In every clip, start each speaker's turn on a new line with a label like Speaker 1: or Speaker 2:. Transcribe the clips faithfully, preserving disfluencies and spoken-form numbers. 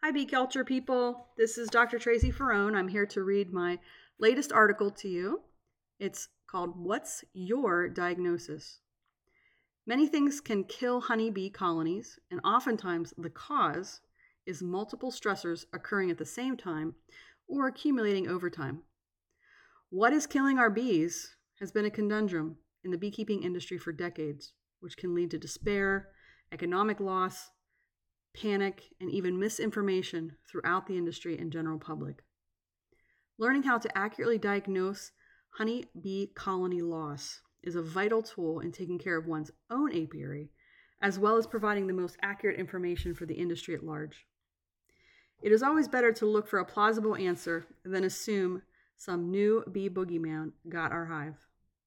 Speaker 1: Hi, Bee Culture people. This is Doctor Tracy Ferrone. I'm here to read my latest article to you. It's called What's Your Diagnosis? Many things can kill honeybee colonies, and oftentimes the cause is multiple stressors occurring at the same time or accumulating over time. What is killing our bees has been a conundrum in the beekeeping industry for decades, which can lead to despair, economic loss, panic, and even misinformation throughout the industry and general public. Learning how to accurately diagnose honeybee colony loss is a vital tool in taking care of one's own apiary, as well as providing the most accurate information for the industry at large. It is always better to look for a plausible answer than assume some new bee boogeyman got our hive.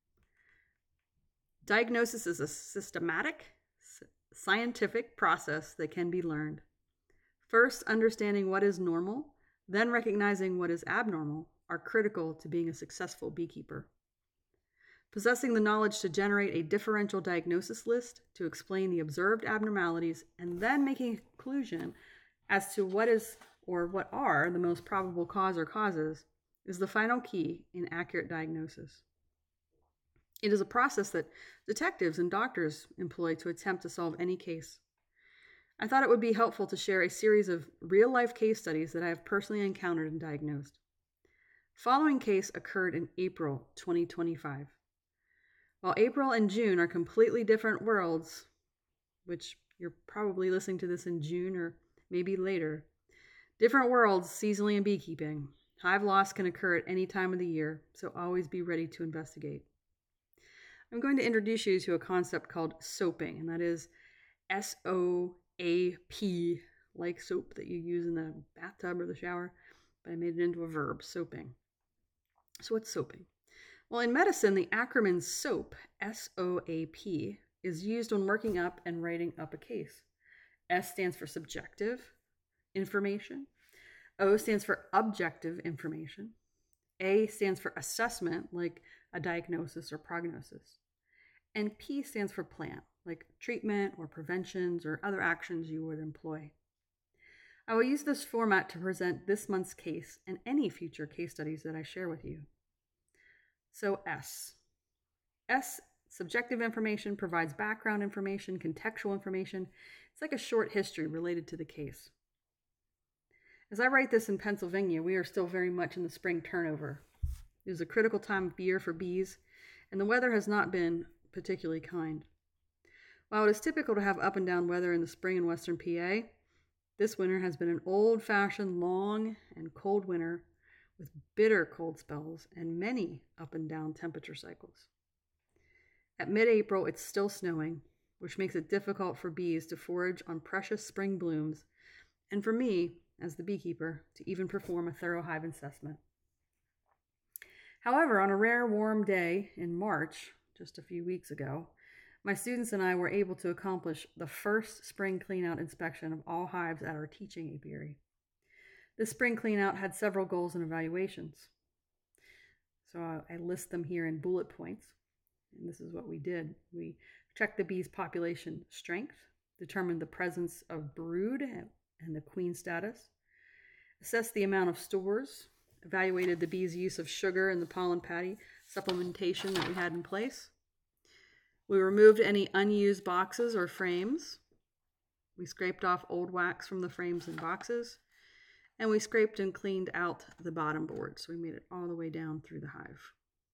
Speaker 1: Diagnosis is a systematic, scientific process that can be learned. First, understanding what is normal, then recognizing what is abnormal are critical to being a successful beekeeper. Possessing the knowledge to generate a differential diagnosis list to explain the observed abnormalities and then making a conclusion as to what is or what are the most probable cause or causes is the final key in accurate diagnosis. It is a process that detectives and doctors employ to attempt to solve any case. I thought it would be helpful to share a series of real-life case studies that I have personally encountered and diagnosed. The following case occurred in April twenty twenty-five. While April and June are completely different worlds, which you're probably listening to this in June or maybe later, different worlds seasonally in beekeeping, hive loss can occur at any time of the year, so always be ready to investigate. I'm going to introduce you to a concept called soaping, and that is S O A P, like soap that you use in the bathtub or the shower, but I made it into a verb, soaping. So what's soaping? Well, in medicine, the acronym SOAP, S O A P, is used when working up and writing up a case. S stands for subjective information. O stands for objective information. A stands for assessment, like a diagnosis or prognosis. And P stands for plan, like treatment or preventions or other actions you would employ. I will use this format to present this month's case and any future case studies that I share with you. So S. S, subjective information, provides background information, contextual information. It's like a short history related to the case. As I write this in Pennsylvania, we are still very much in the spring turnover. It is a critical time of year for bees, and the weather has not been particularly kind. While it is typical to have up and down weather in the spring in western P A, this winter has been an old-fashioned, long and cold winter with bitter cold spells and many up and down temperature cycles. At mid-April, it's still snowing, which makes it difficult for bees to forage on precious spring blooms, and for me, as the beekeeper, to even perform a thorough hive assessment. However, on a rare warm day in March, just a few weeks ago, my students and I were able to accomplish the first spring cleanout inspection of all hives at our teaching apiary. This spring cleanout had several goals and evaluations. So I list them here in bullet points, and this is what we did. We checked the bees' population strength, determined the presence of brood and the queen status, assessed the amount of stores, evaluated the bees' use of sugar in the pollen patty supplementation that we had in place. We removed any unused boxes or frames. We scraped off old wax from the frames and boxes, and we scraped and cleaned out the bottom board, so we made it all the way down through the hive.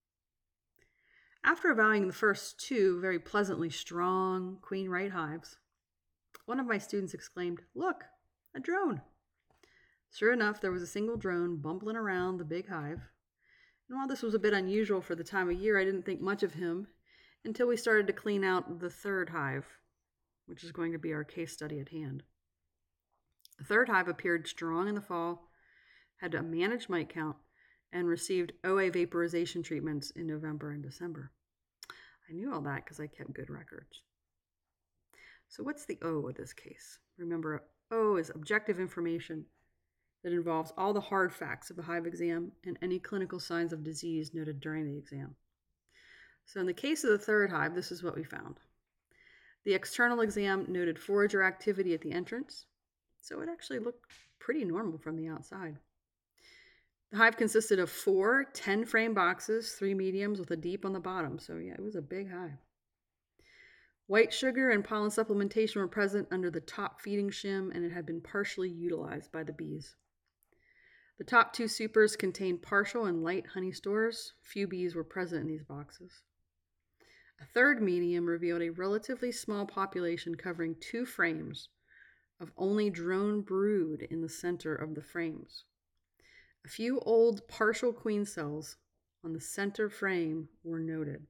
Speaker 1: After evaluating the first two very pleasantly strong queen right hives, one of my students exclaimed, "Look, a drone." Sure enough, there was a single drone bumbling around the big hive. And while this was a bit unusual for the time of year, I didn't think much of him until we started to clean out the third hive, which is going to be our case study at hand. The third hive appeared strong in the fall, had a managed mite count, and received O A vaporization treatments in November and December. I knew all that because I kept good records. So what's the O of this case? Remember, O is objective information that involves all the hard facts of the hive exam and any clinical signs of disease noted during the exam. So in the case of the third hive, this is what we found. The external exam noted forager activity at the entrance. so it actually looked pretty normal from the outside. The hive consisted of four ten-frame boxes, three mediums with a deep on the bottom. So yeah, it was a big hive. White sugar and pollen supplementation were present under the top feeding shim, and it had been partially utilized by the bees. The top two supers contained partial and light honey stores. Few bees were present in these boxes. A third medium revealed a relatively small population covering two frames of only drone brood in the center of the frames. A few old partial queen cells on the center frame were noted.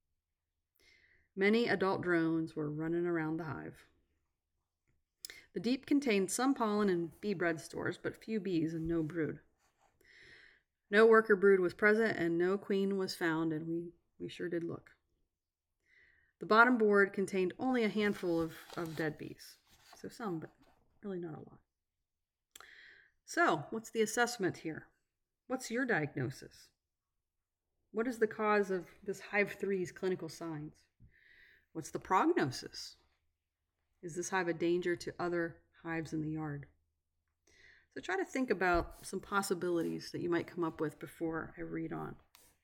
Speaker 1: Many adult drones were running around the hive. The deep contained some pollen and bee bread stores, but few bees and no brood. No worker brood was present and no queen was found, and we, we sure did look. The bottom board contained only a handful of, of dead bees. So some, but really not a lot. So, what's the assessment here? What's your diagnosis? What is the cause of this hive three's clinical signs? What's the prognosis? Is this hive a danger to other hives in the yard? So try to think about some possibilities that you might come up with before I read on.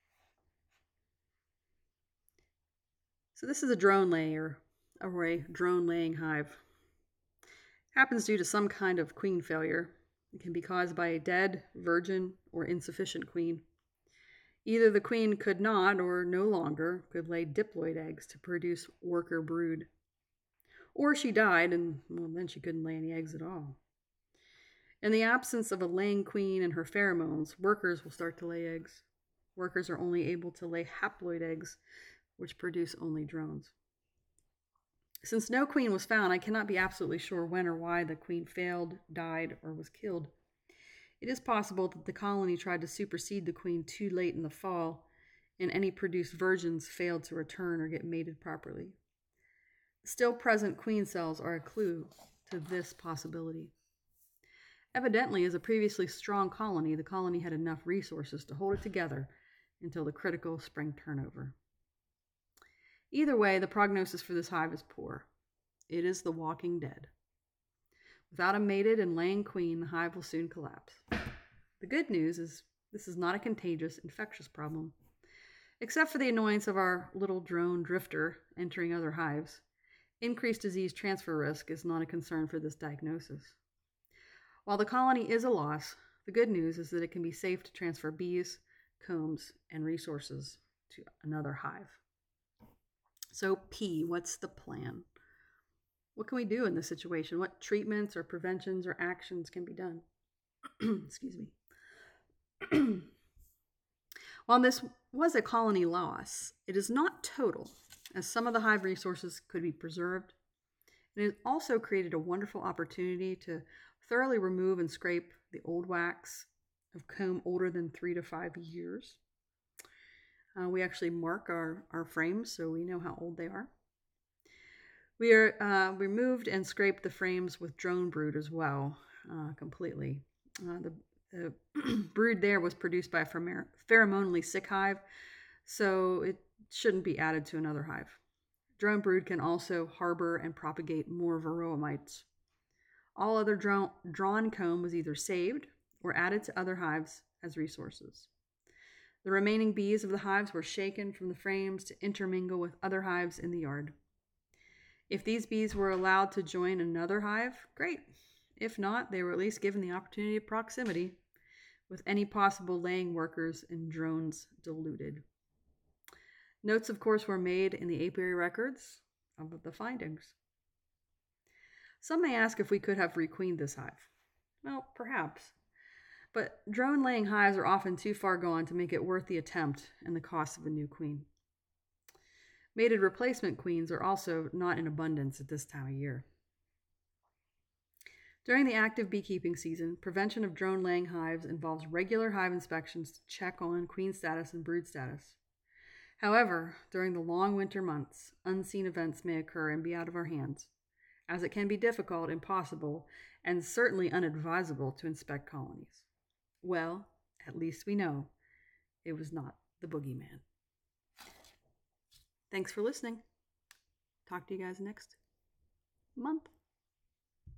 Speaker 1: So this is a drone layer, or a drone laying hive. Happens due to some kind of queen failure. It can be caused by a dead, virgin, or insufficient queen. Either the queen could not, or no longer, could lay diploid eggs to produce worker brood. Or she died, and well, then she couldn't lay any eggs at all. In the absence of a laying queen and her pheromones, workers will start to lay eggs. Workers are only able to lay haploid eggs, which produce only drones. Since no queen was found, I cannot be absolutely sure when or why the queen failed, died, or was killed. It is possible that the colony tried to supersede the queen too late in the fall, and any produced virgins failed to return or get mated properly. Still present queen cells are a clue to this possibility. Evidently, as a previously strong colony, the colony had enough resources to hold it together until the critical spring turnover. Either way, the prognosis for this hive is poor. It is the walking dead. Without a mated and laying queen, the hive will soon collapse. The good news is this is not a contagious, infectious problem. Except for the annoyance of our little drone drifter entering other hives, increased disease transfer risk is not a concern for this diagnosis. While the colony is a loss, the good news is that it can be safe to transfer bees, combs, and resources to another hive. So P, what's the plan? What can we do in this situation? What treatments or preventions or actions can be done? Excuse me. While this was a colony loss, it is not total, as some of the hive resources could be preserved. It has also created a wonderful opportunity to thoroughly remove and scrape the old wax of comb older than three to five years. Uh, we actually mark our, our frames so we know how old they are. We are uh, removed and scraped the frames with drone brood as well, uh, completely. Uh, the the brood there was produced by a pheromonally sick hive, so it shouldn't be added to another hive. Drone brood can also harbor and propagate more varroa mites. All other drawn, drawn comb was either saved or added to other hives as resources. The remaining bees of the hives were shaken from the frames to intermingle with other hives in the yard. If these bees were allowed to join another hive, great. If not, they were at least given the opportunity of proximity, with any possible laying workers and drones diluted. Notes, of course, were made in the apiary records of the findings. Some may ask if we could have requeened this hive. Well, perhaps. But drone laying hives are often too far gone to make it worth the attempt and the cost of a new queen. Mated replacement queens are also not in abundance at this time of year. During the active beekeeping season, prevention of drone laying hives involves regular hive inspections to check on queen status and brood status. However, during the long winter months, unseen events may occur and be out of our hands, as it can be difficult, impossible, and certainly unadvisable to inspect colonies. Well, at least we know it was not the boogeyman. Thanks for listening. Talk to you guys next month.